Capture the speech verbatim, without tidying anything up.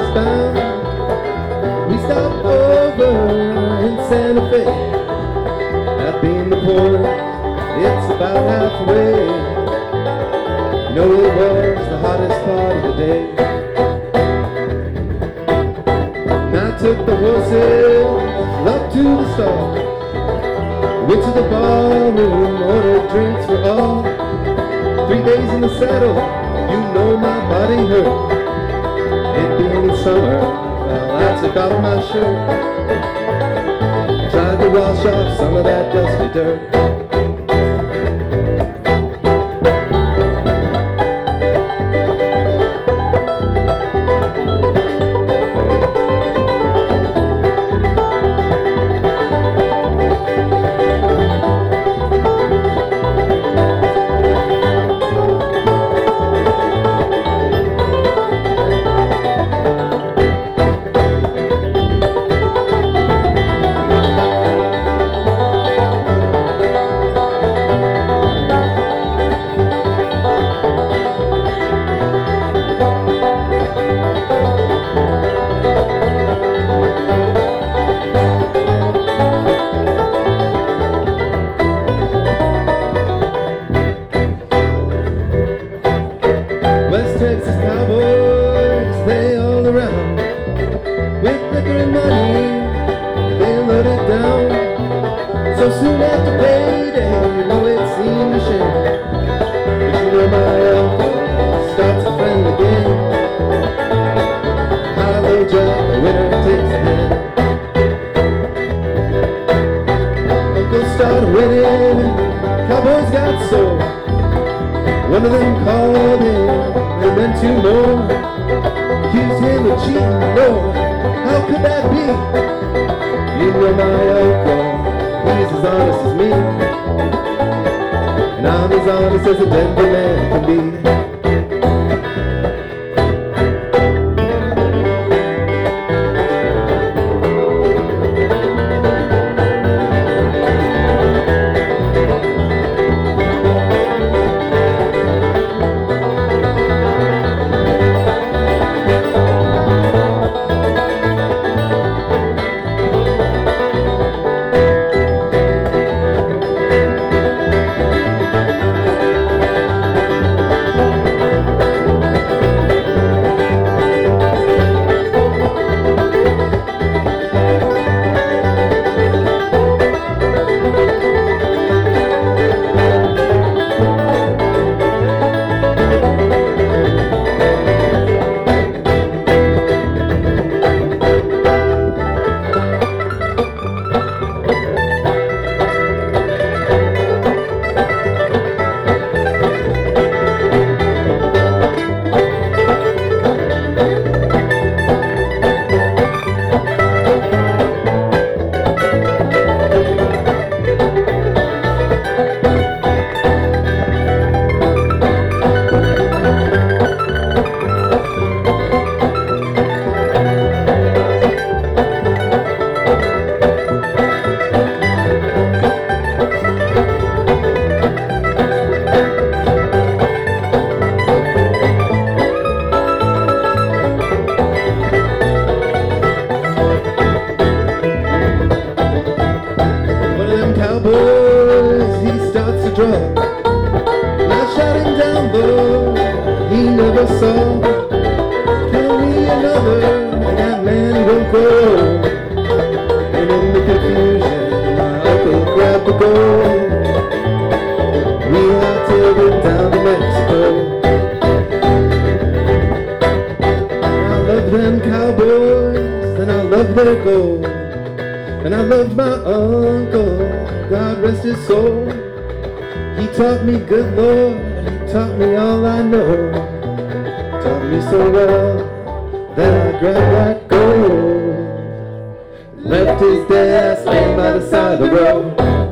westbound. We stopped over in Santa Fe. That being the port, it's about halfway. You know it was the hottest part of the day. And I took the horses up to the stall. Went to the ballroom, ordered drinks for all. Three days in the saddle, you know my body hurt. It being summer, well, I took off my shirt. Tried to wash off some of that dusty dirt. West Texas cowboys, they all around. With liquor and money, they load it down. So soon after payday, you know it seemed a shame. But you know my uncle starts a friend again. Hello Jack, the winner takes the hand. Uncle started winning, cowboys got sold. One of them called him, and then two more accused him of cheating. Lord, how could that be? You know my uncle, he's as honest as me, and I'm as honest as a Denver man can be. Cowboys, he starts to draw. Now shot him down, though he never saw. Kill me another, that man don't grow. And in the confusion, my uncle grabbed the gold. We hightailed it down to Mexico. I love them cowboys, and I love their gold. And I loved my uncle, God rest his soul. He taught me good, Lord, he taught me all I know. Taught me so well that I grabbed that gold. Left his desk laying by the side of the road.